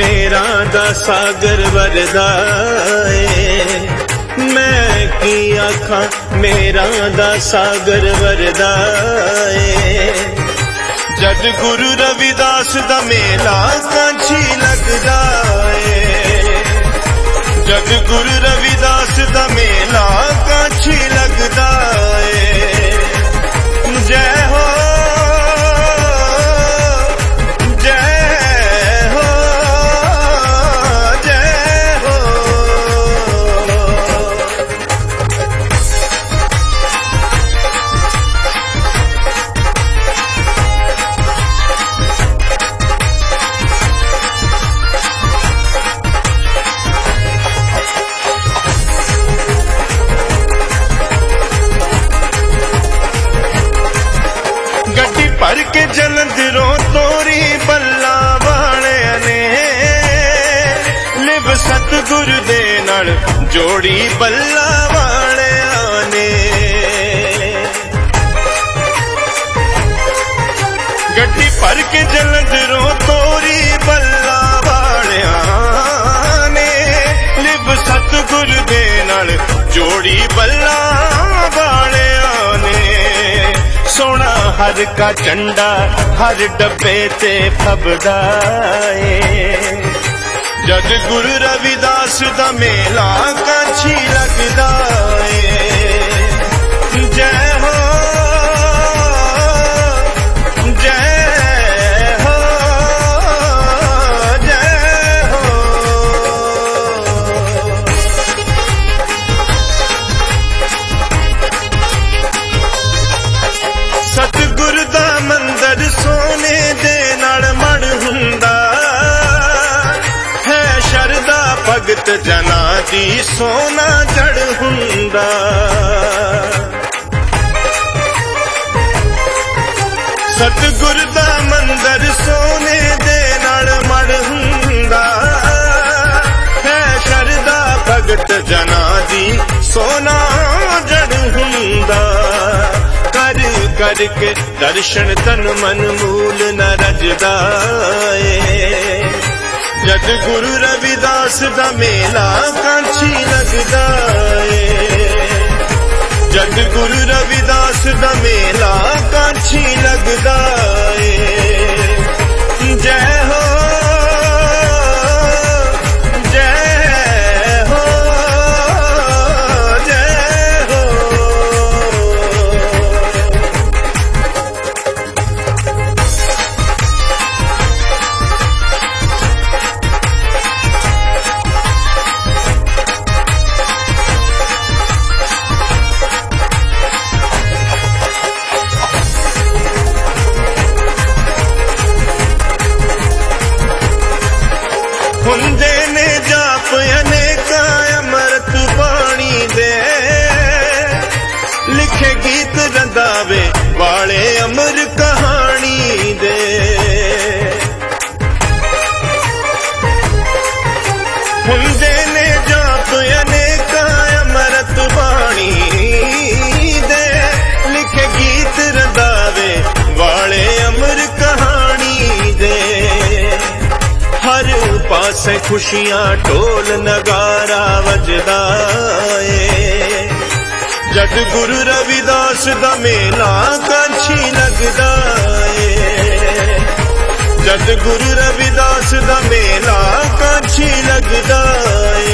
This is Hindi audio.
मेरा दा सागर वरदा है। मैं की आखा मेरा दा सागर वरदा है। जद गुरु रविदास दा मेला कांछी लगदा है। जद गुरु रविदास दा मेला कांछी लगदा है। जय हो भर के जलंधरों तोरी बल्ला वाले ने लिव सतगुरु दे नाल जोड़ी बल्ला वाले ने। गड्डी भर के जलंधरों तोरी बल्ला वाले ने लिव सतगुरु दे नाल जोड़ी बल्ला वाले ने। सोना हर का झंडा हर डब्बे ते फबदा है। जद गुरु रविदास दा मेला कांछी लगदा है। जय हो जय हो जय हो। सतगुरु दा मंदिर सोने दे नाल मड़ हुंदा है। शरदा भगत जना दी सोना जड़ हुंदा। सतगुरु दा मंदिर सोने दे नाल मड़ हुंदा है। शरदा भगत जना दी सोना जड़ हुंदा। कर करके दर्शन तन मन मूल न रजदा है। जद गुरु रविदास दा मेला कांछी लगदा है। जद गुरु रविदास दा मेला कांछी लगदा है। जय हो हुंदे ने जाप अनेका अमृत पानी दे। लिखे गीत रंधावे वाले अमर कहानी दे। हुंदे ने जाप अनेका अमृत पानी दे। लिखे गीत रंधावे वाले अमर कहानी दे। हर पासे खुशियां ढोल नगारा वजदा है। जद गुरु रविदास दा मेला कांछी लगदा है। जद गुरु रविदास दा मेला कांछी लगदा है।